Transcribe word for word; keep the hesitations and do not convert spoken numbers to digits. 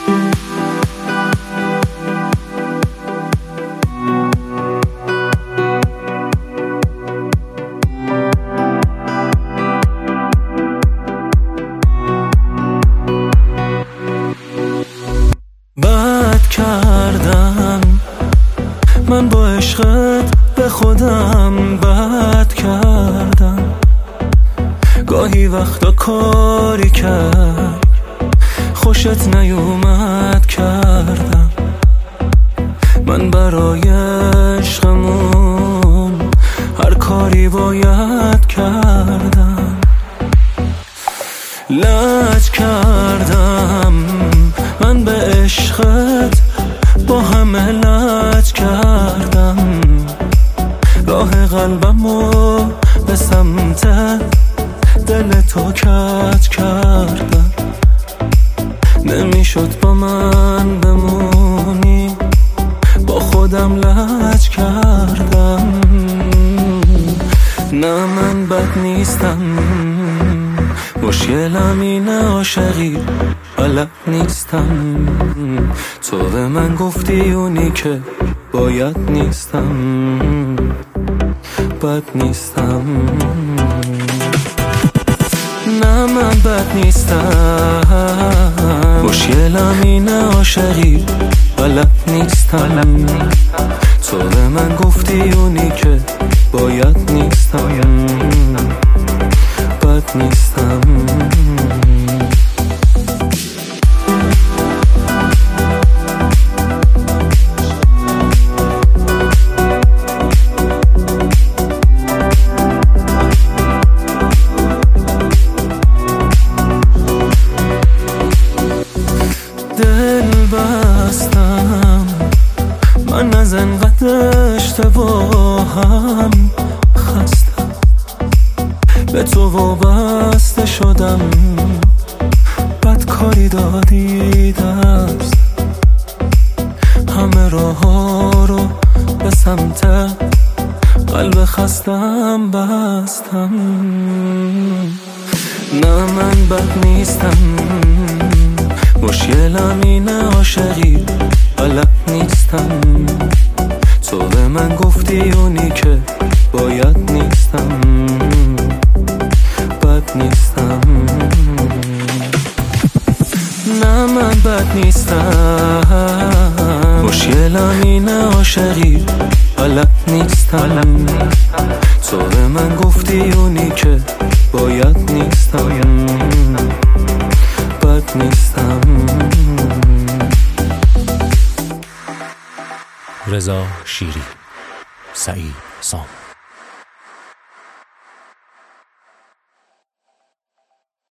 بد کردم من با عشقت، به خودم بد کردم. گاهی وقتا کاری کرد خوشت نیومد کردم. من برای عشقمون هر کاری باید کردم. لج کردم من به عشقت، با همه لج کردم. راه قلبمو به سمت دل تو کج کردم. نمیشد با من بمونی، با خودم لج کردم. نه من بد نیستم، مشکلم اینه عاشقی بلد نیستم. تو به من گفتی اونی که باید نیستم، بد نیستم. نه من بد نیستم، مشکلم اینه عاشقی بلد نیستم. تو به من گفتی اونی که باید نیستم، بد نیستم. دل بستم من از انقدر اشتباهم خستم. به تو وابسته شدم، بد کاری دادی دست. همه راه ها رو به سمت قلب خستم بستم. نه من بد نیستم، مشکلم اینه عاشقی بلد نیستم. تو به من گفتی اونی که باید نیستم، بد نیستم. نه من بد نیستم، مشکلم اینه عاشقی بلد نیستم. تو به من گفتی اونی که باید نیستم، بد نیستم. رضا شیری، سعید سام.